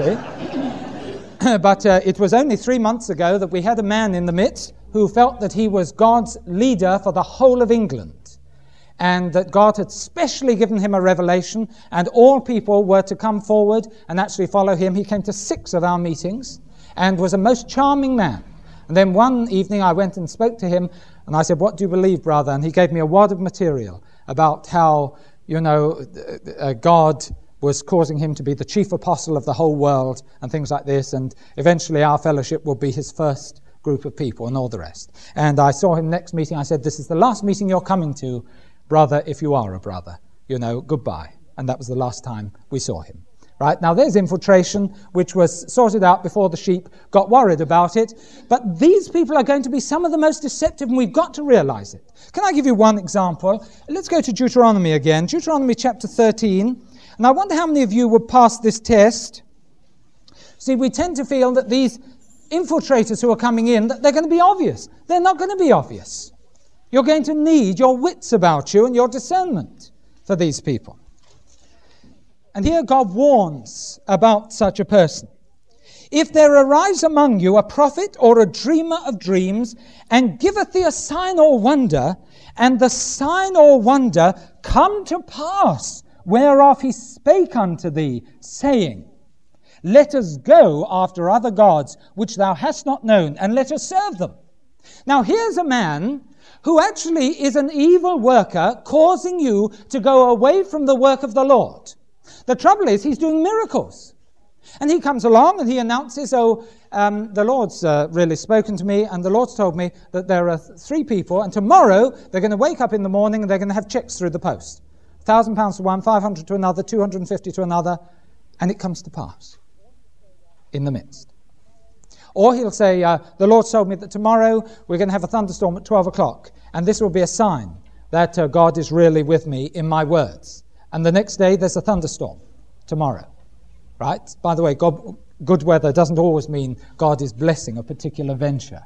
see. But uh, it was only three months ago that we had a man in the midst who felt that he was God's leader for the whole of England, and that God had specially given him a revelation, and all people were to come forward and actually follow him. He came to six of our meetings and was a most charming man. And then one evening I went and spoke to him, and I said, "What do you believe, brother?" And he gave me a wad of material about how, you know, uh, God was causing him to be the chief apostle of the whole world and things like this, and eventually our fellowship will be his first group of people and all the rest. And I saw him next meeting. I said, "This is the last meeting you're coming to, brother, if you are a brother. You know, goodbye." And that was the last time we saw him. Right? Now there's infiltration, which was sorted out before the sheep got worried about it. But these people are going to be some of the most deceptive, and we've got to realize it. Can I give you one example? Let's go to Deuteronomy again. Deuteronomy chapter thirteen. And I wonder how many of you would pass this test. See, we tend to feel that these infiltrators who are coming in, that they're going to be obvious. They're not going to be obvious. You're going to need your wits about you and your discernment for these people. And here God warns about such a person. "If there arise among you a prophet or a dreamer of dreams, and giveth thee a sign or wonder, and the sign or wonder come to pass, whereof he spake unto thee, saying, Let us go after other gods, which thou hast not known, and let us serve them." Now here's a man who actually is an evil worker, causing you to go away from the work of the Lord. The trouble is, he's doing miracles. And he comes along and he announces, oh, um, the Lord's uh, really spoken to me, and the Lord's told me that there are th- three people, and tomorrow they're going to wake up in the morning and they're going to have checks through the post. one thousand pounds to one, five hundred to another, two hundred fifty to another, and it comes to pass in the midst. Or he'll say, uh, the Lord told me that tomorrow we're going to have a thunderstorm at twelve o'clock, and this will be a sign that uh, God is really with me in my words. And the next day there's a thunderstorm tomorrow. Right? By the way, God, good weather doesn't always mean God is blessing a particular venture.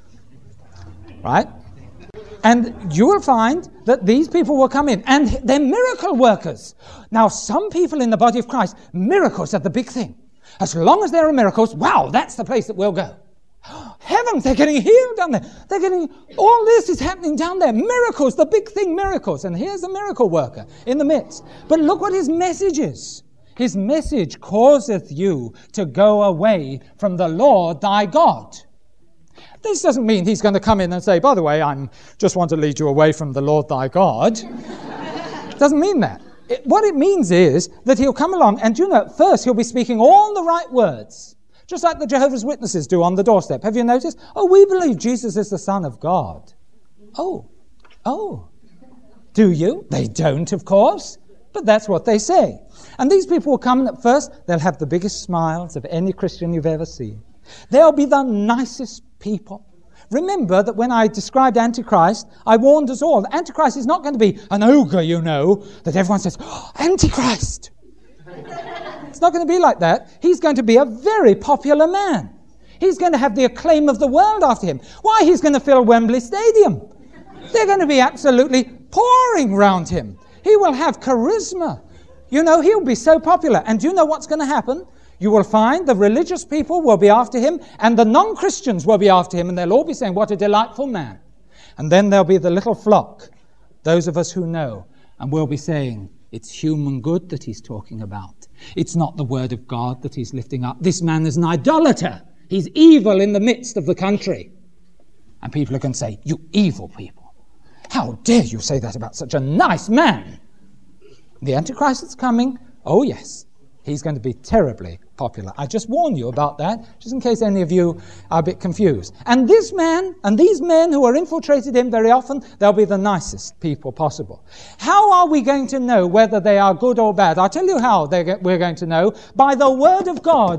Right? And you will find that these people will come in, and they're miracle workers. Now, some people in the body of Christ, miracles are the big thing. As long as there are miracles, wow, that's the place that we'll go. Heavens, they're getting healed down there. They're getting, all this is happening down there. Miracles, the big thing, miracles. And here's a miracle worker in the midst. But look what his message is. His message causeth you to go away from the Lord thy God. This doesn't mean he's going to come in and say, by the way, I just want to lead you away from the Lord thy God. It doesn't mean that. It, what it means is that he'll come along, and you know, first he'll be speaking all the right words, just like the Jehovah's Witnesses do on the doorstep. Have you noticed? Oh, we believe Jesus is the Son of God. Oh, oh. Do you? They don't, of course, but that's what they say. And these people will come, and at first they'll have the biggest smiles of any Christian you've ever seen. They'll be the nicest people. Remember that when I described Antichrist, I warned us all. Antichrist is not going to be an ogre, you know, that everyone says, oh, Antichrist. It's not going to be like that. He's going to be a very popular man. He's going to have the acclaim of the world after him. Why? He's going to fill Wembley Stadium. They're going to be absolutely pouring round him. He will have charisma. You know, he'll be so popular. And do you know what's going to happen? You will find the religious people will be after him, and the non-Christians will be after him, and they'll all be saying, what a delightful man. And then there'll be the little flock, those of us who know, and we'll be saying, It's human good that he's talking about. It's not the word of God that he's lifting up. This man is an idolater. He's evil in the midst of the country. And people are going to say, you evil people. How dare you say that about such a nice man? The Antichrist is coming. Oh, yes. He's going to be terribly popular. I just warn you about that, just in case any of you are a bit confused. And this man, and these men who are infiltrated him very often, they'll be the nicest people possible. How are we going to know whether they are good or bad? I'll tell you how we're going to know. By the Word of God.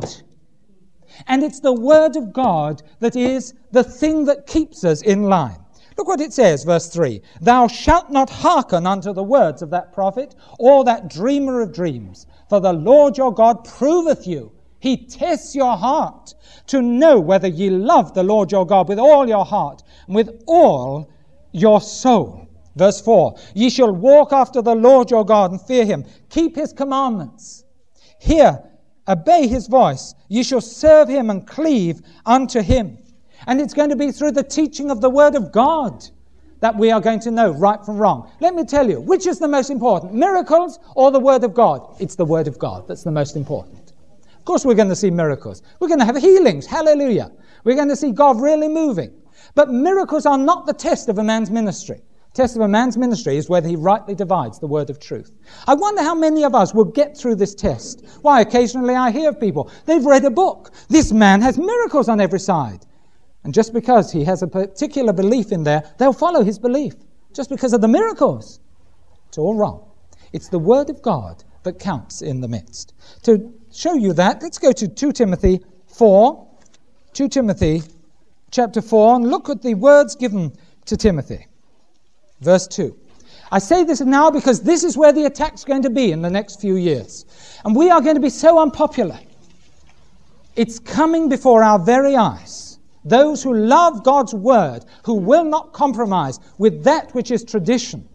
And it's the Word of God that is the thing that keeps us in line. Look what it says, verse three. Thou shalt not hearken unto the words of that prophet, or that dreamer of dreams. For the Lord your God proveth you. He tests your heart, to know whether ye love the Lord your God with all your heart, and with all your soul. Verse four. Ye shall walk after the Lord your God, and fear him. Keep his commandments. Hear, obey his voice. Ye shall serve him, and cleave unto him. And it's going to be through the teaching of the Word of God that we are going to know right from wrong. Let me tell you, which is the most important, miracles or the Word of God? It's the Word of God that's the most important. Of course we're going to see miracles. We're going to have healings. Hallelujah. We're going to see God really moving. But miracles are not the test of a man's ministry. The test of a man's ministry is whether he rightly divides the word of truth. I wonder how many of us will get through this test. Why, occasionally I hear of people, they've read a book. This man has miracles on every side. And just because he has a particular belief in there, they'll follow his belief. Just because of the miracles. It's all wrong. It's the Word of God that counts in the midst. To show you that, let's go to Second Timothy four. Second Timothy chapter four, and look at the words given to Timothy. Verse two. I say this now because this is where the attack's going to be in the next few years. And we are going to be so unpopular. It's coming before our very eyes. Those who love God's word, who will not compromise with that which is tradition,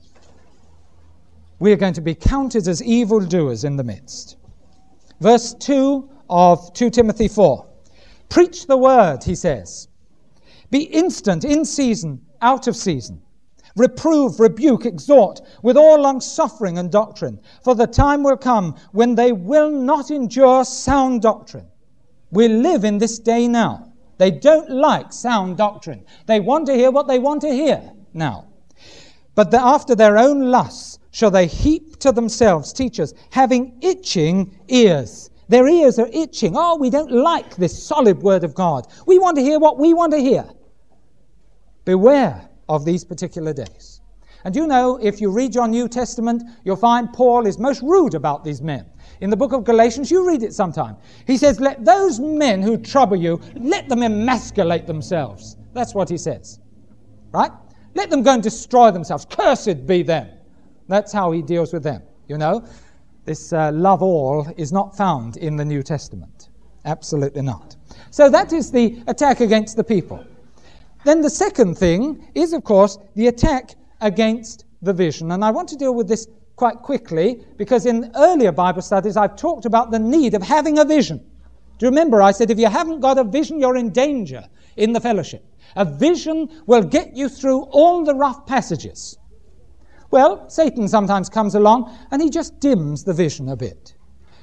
we are going to be counted as evildoers in the midst. Verse two of Second Timothy four. Preach the word, he says. Be instant, in season, out of season. Reprove, rebuke, exhort, with all longsuffering and doctrine. For the time will come when they will not endure sound doctrine. We live in this day now. They don't like sound doctrine. They want to hear what they want to hear now. But the, after their own lusts shall they heap to themselves teachers, having itching ears. Their ears are itching. Oh, we don't like this solid word of God. We want to hear what we want to hear. Beware of these particular days. And you know, if you read your New Testament, you'll find Paul is most rude about these men. In the book of Galatians, you read it sometime. He says, let those men who trouble you, let them emasculate themselves. That's what he says. Right? Let them go and destroy themselves. Cursed be them. That's how he deals with them. You know, this uh, love all is not found in the New Testament. Absolutely not. So that is the attack against the people. Then the second thing is, of course, the attack against the vision. And I want to deal with this quite quickly, because in earlier Bible studies I've talked about the need of having a vision. Do you remember I said if you haven't got a vision, you're in danger in the fellowship. A vision will get you through all the rough passages. Well, Satan sometimes comes along and he just dims the vision a bit.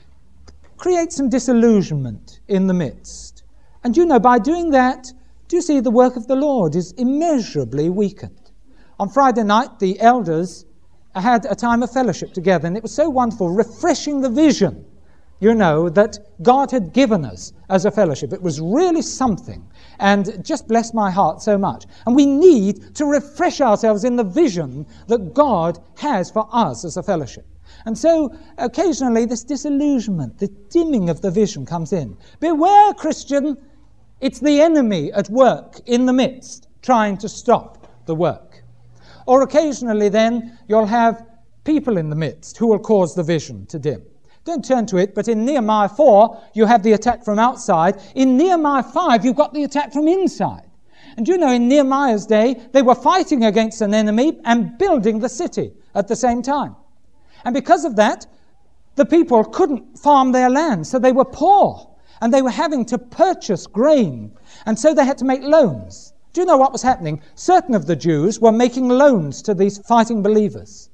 Creates some disillusionment in the midst. And you know, by doing that, do you see the work of the Lord is immeasurably weakened. On Friday night, the elders had a time of fellowship together, and it was so wonderful, refreshing the vision, you know, that God had given us as a fellowship. It was really something, and just blessed my heart so much. And we need to refresh ourselves in the vision that God has for us as a fellowship. And so, occasionally, this disillusionment, the dimming of the vision comes in. Beware, Christian, it's the enemy at work in the midst, trying to stop the work. Or occasionally then you'll have people in the midst who will cause the vision to dim. Don't turn to it, but in Nehemiah four you have the attack from outside. In Nehemiah five you've got the attack from inside. And you know, in Nehemiah's day they were fighting against an enemy and building the city at the same time. And because of that, the people couldn't farm their land, so they were poor. And they were having to purchase grain, and so they had to make loans. Do you know what was happening? Certain of the Jews were making loans to these fighting believers.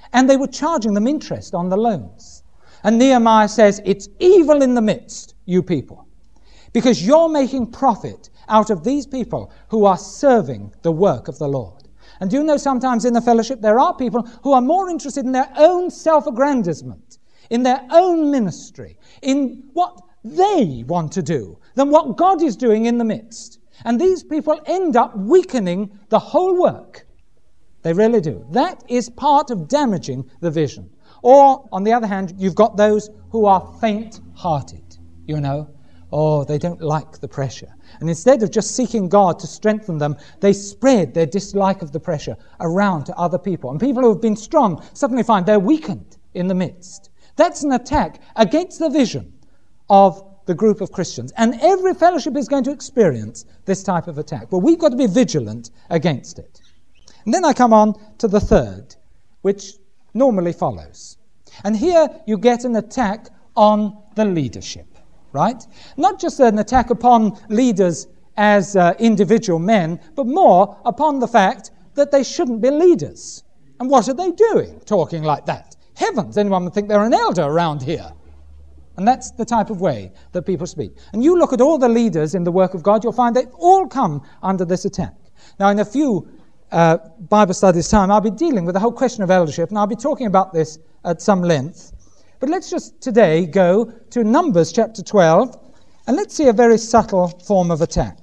and they were charging them interest on the loans. And Nehemiah says, it's evil in the midst, you people, because you're making profit out of these people who are serving the work of the Lord. And do you know, sometimes in the fellowship there are people who are more interested in their own self-aggrandizement, in their own ministry, in what they want to do, than what God is doing in the midst. And these people end up weakening the whole work. They really do. That is part of damaging the vision. Or, on the other hand, you've got those who are faint-hearted, you know. Oh, they don't like the pressure. And instead of just seeking God to strengthen them, they spread their dislike of the pressure around to other people. And people who have been strong suddenly find they're weakened in the midst. That's an attack against the vision of the group of Christians. And every fellowship is going to experience this type of attack. But we've got to be vigilant against it. And then I come on to the third, which normally follows. And here you get an attack on the leadership, right? Not just an attack upon leaders as uh, individual men, but more upon the fact that they shouldn't be leaders. And what are they doing, talking like that? Heavens, anyone would think they're an elder around here. And that's the type of way that people speak. And you look at all the leaders in the work of God, you'll find they've all come under this attack. Now, in a few uh, Bible studies time, I'll be dealing with the whole question of eldership, and I'll be talking about this at some length. But let's just today go to Numbers chapter twelve, and let's see a very subtle form of attack.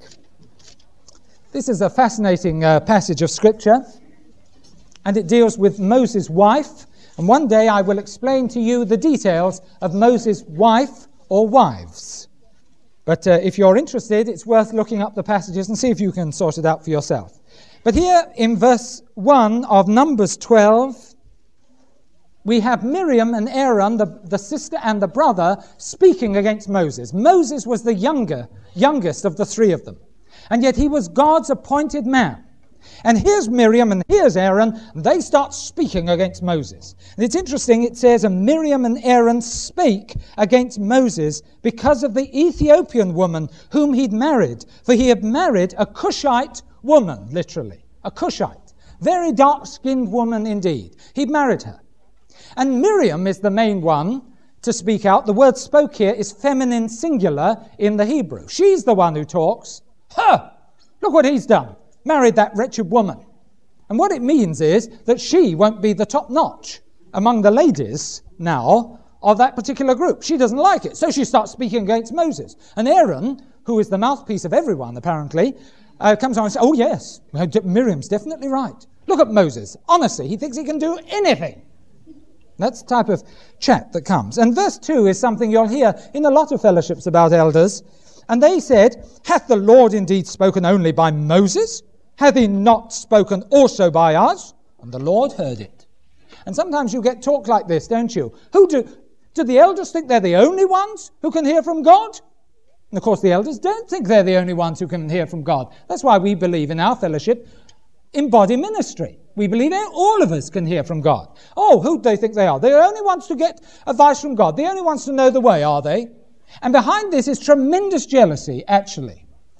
This is a fascinating uh, passage of Scripture, and it deals with Moses' wife. And one day I will explain to you the details of Moses' wife or wives. But uh, if you're interested, it's worth looking up the passages and see if you can sort it out for yourself. But here in verse one of Numbers twelve, we have Miriam and Aaron, the, the sister and the brother, speaking against Moses. Moses was the younger, youngest of the three of them. And yet he was God's appointed man. And here's Miriam and here's Aaron, and they start speaking against Moses. And it's interesting, it says, and Miriam and Aaron spake against Moses because of the Ethiopian woman whom he'd married. For he had married a Cushite woman, literally, a Cushite. Very dark-skinned woman indeed. He'd married her. And Miriam is the main one to speak out. The word spoke here is feminine singular in the Hebrew. She's the one who talks. Huh! Look what he's done. Married that wretched woman. And what it means is that she won't be the top notch among the ladies now of that particular group. She doesn't like it. So she starts speaking against Moses. And Aaron, who is the mouthpiece of everyone apparently, uh, comes on and says, oh yes, Miriam's definitely right. Look at Moses. Honestly, he thinks he can do anything. That's the type of chat that comes. And verse two is something you'll hear in a lot of fellowships about elders. And they said, hath the Lord indeed spoken only by Moses? Hath he not spoken also by us? And the Lord heard it. And sometimes you get talk like this, don't you? Who do, do the elders think they're the only ones who can hear from God? And of course the elders don't think they're the only ones who can hear from God. That's why we believe in our fellowship in body ministry. We believe all of us can hear from God. Oh, who do they think they are? They're the only ones to get advice from God. The only ones to know the way, are they? And behind this is tremendous jealousy, actually.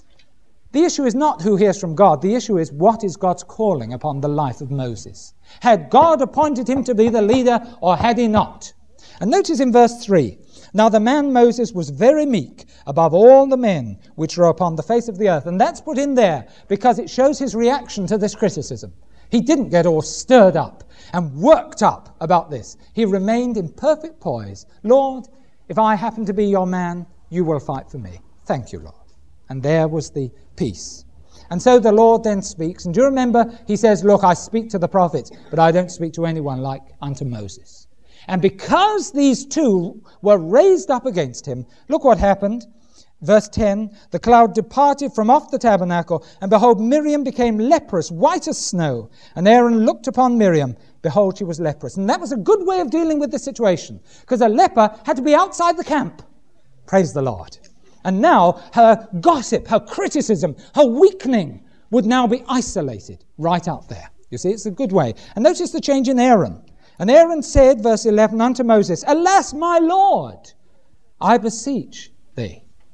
The issue is not who hears from God. The issue is what is God's calling upon the life of Moses. Had God appointed him to be the leader, or had he not? And notice in verse three, now the man Moses was very meek above all the men which are upon the face of the earth. And that's put in there because it shows his reaction to this criticism. He didn't get all stirred up and worked up about this. He remained in perfect poise. Lord, if I happen to be your man, you will fight for me. Thank you, Lord. And there was the peace. And so the Lord then speaks. And do you remember, he says, look, I speak to the prophets, but I don't speak to anyone like unto Moses. And because these two were raised up against him, look what happened. Verse ten, the cloud departed from off the tabernacle, and behold, Miriam became leprous, white as snow. And Aaron looked upon Miriam, behold, she was leprous. And that was a good way of dealing with the situation, because a leper had to be outside the camp. Praise the Lord. And now her gossip, her criticism, her weakening would now be isolated right out there. You see, it's a good way. And notice the change in Aaron. And Aaron said, verse eleven, unto Moses, alas, my Lord, I beseech thee.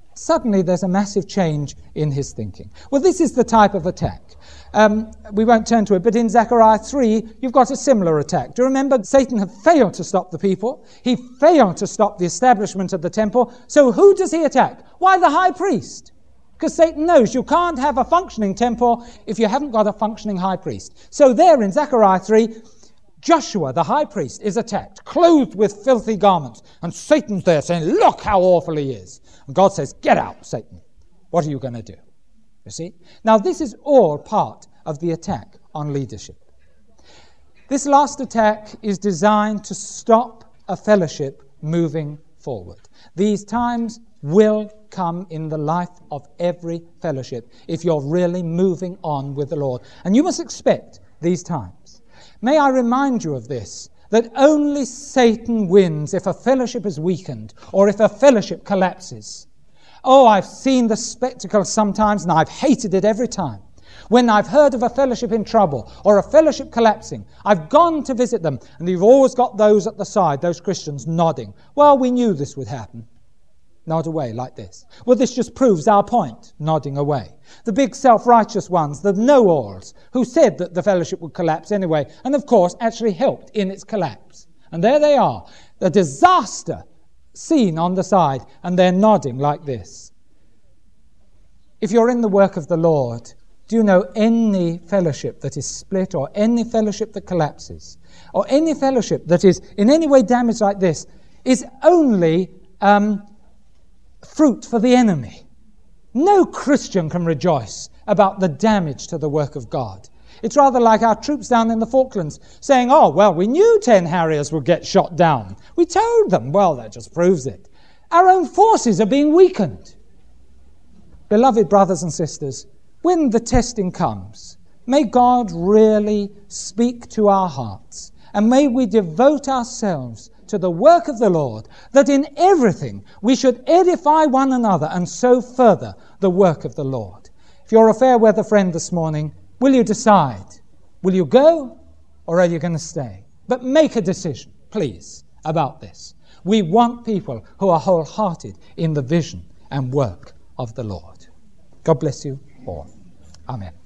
Suddenly there's a massive change in his thinking. Well, this is the type of attack. Um, we won't turn to it, but in Zechariah three, you've got a similar attack. Do you remember Satan had failed to stop the people? He failed to stop the establishment of the temple. So who does he attack? Why, the high priest. Because Satan knows you can't have a functioning temple if you haven't got a functioning high priest. So there in Zechariah three, Joshua, the high priest, is attacked, clothed with filthy garments. And Satan's there saying, look how awful he is. And God says, get out, Satan. What are you going to do? You see? Now, this is all part of the attack on leadership. This last attack is designed to stop a fellowship moving forward. These times will come in the life of every fellowship if you're really moving on with the Lord. And you must expect these times. May I remind you of this, that only Satan wins if a fellowship is weakened or if a fellowship collapses. Oh, I've seen the spectacle sometimes and I've hated it every time. When I've heard of a fellowship in trouble or a fellowship collapsing, I've gone to visit them and you've always got those at the side, those Christians nodding. Well, we knew this would happen. Nod away like this. Well, this just proves our point, nodding away. The big self-righteous ones, the know-alls, who said that the fellowship would collapse anyway, and of course actually helped in its collapse. And there they are, the disaster seen on the side, and they're nodding like this. If you're in the work of the Lord, do you know any fellowship that is split or any fellowship that collapses or any fellowship that is in any way damaged like this is only um, fruit for the enemy? No Christian can rejoice about the damage to the work of God. It's rather like our troops down in the Falklands saying, oh, well, we knew ten Harriers would get shot down. We told them. Well, that just proves it. Our own forces are being weakened. Beloved brothers and sisters, when the testing comes, may God really speak to our hearts, and may we devote ourselves to the work of the Lord, that in everything we should edify one another and so further the work of the Lord. If you're a fair weather friend this morning, will you decide? Will you go or are you going to stay? But make a decision, please, about this. We want people who are wholehearted in the vision and work of the Lord. God bless you all. Amen.